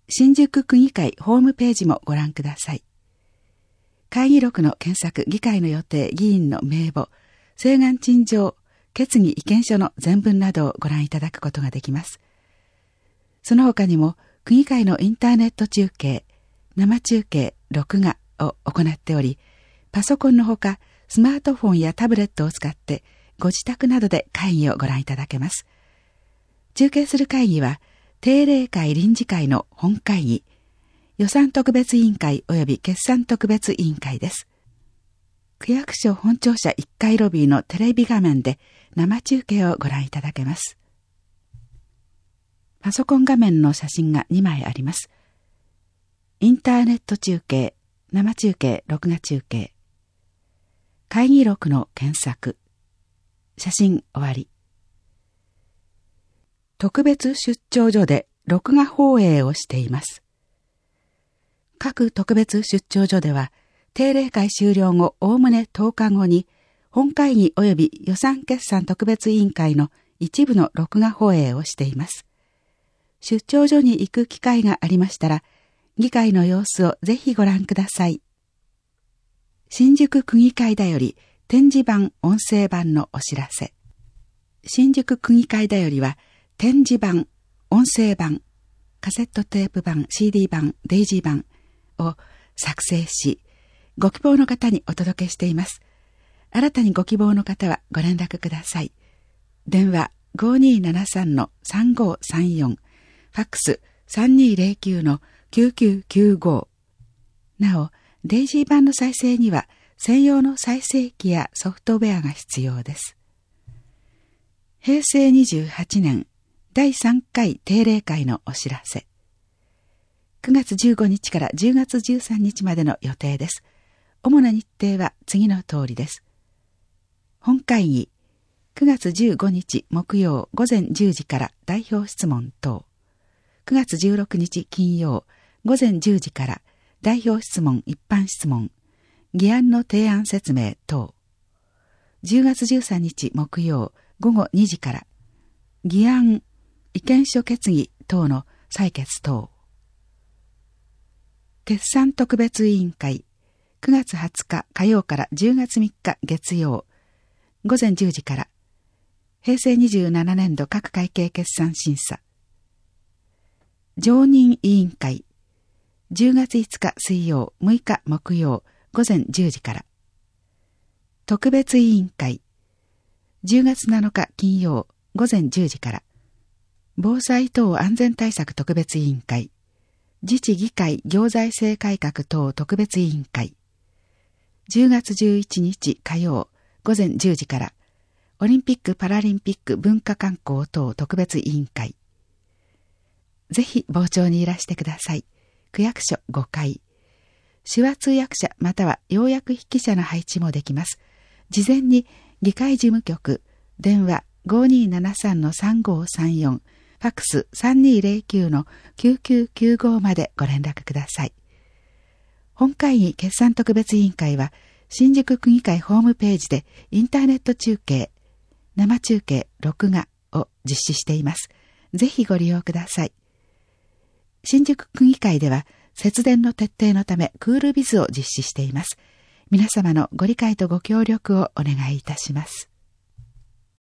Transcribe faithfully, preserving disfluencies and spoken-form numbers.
新宿区議会ホームページもご覧ください。会議録の検索、議会の予定、議員の名簿、請願陳情、決議意見書の全文などをご覧いただくことができます。その他にも、区議会のインターネット中継、生中継、録画を行っており、パソコンのほか、スマートフォンやタブレットを使って、ご自宅などで会議をご覧いただけます。中継する会議は、定例会臨時会の本会議、予算特別委員会及び決算特別委員会です。区役所本庁舎いっかいロビーのテレビ画面で生中継をご覧いただけます。パソコン画面の写真がにまいあります。インターネット中継、生中継、録画中継。会議録の検索。写真終わり。特別出張所で録画放映をしています。各特別出張所では、定例会終了後おおむねとおかごに、本会議及び予算決算特別委員会の一部の録画放映をしています。出張所に行く機会がありましたら、議会の様子をぜひご覧ください。新宿区議会だより展示版、音声版のお知らせ。新宿区議会だよりは、展示版、音声版、カセットテープ版、シーディー 版、デイジー版を作成し、ご希望の方にお届けしています。新たにご希望の方はご連絡ください。電話 ごにーななさんのさんごーさんよん、ファックス さんにーぜろきゅうのきゅうきゅうきゅうご。なお、デイジー版の再生には専用の再生機やソフトウェアが必要です。へいせいにじゅうはちねんだいさんかい定例会のお知らせ。くがつじゅうごにちからじゅうがつじゅうさんにちまでの予定です。主な日程は次の通りです。本会議、くがつじゅうごにち木曜ごぜんじゅうじから代表質問等。くがつじゅうろくにち金曜ごぜんじゅうじから代表質問一般質問、議案の提案説明等。じゅうがつじゅうさんにち木曜ごごにじから議案、意見書決議等の採決等。決算特別委員会、くがつはつか火曜からじゅうがつみっか月曜、ごぜんじゅうじから、へいせいにじゅうななねんど各会計決算審査。常任委員会、じゅうがついつか水曜、むいか木曜、ごぜんじゅうじから。特別委員会、じゅうがつなのか金曜、ごぜんじゅうじから。防災等安全対策特別委員会、自治議会行財政改革等特別委員会。じゅうがつじゅういちにち火曜、ごぜんじゅうじから、オリンピック・パラリンピック文化観光等特別委員会。ぜひ傍聴にいらしてください。区役所ごかい。手話通訳者または要約筆記者の配置もできます。事前に議会事務局、電話 ごにーななさんのさんごーさんよん、ファックス さんにーぜろきゅうのきゅうきゅうきゅうご までご連絡ください。本会議決算特別委員会は、新宿区議会ホームページでインターネット中継、生中継、録画を実施しています。ぜひご利用ください。新宿区議会では、節電の徹底のためクールビズを実施しています。皆様のご理解とご協力をお願いいたします。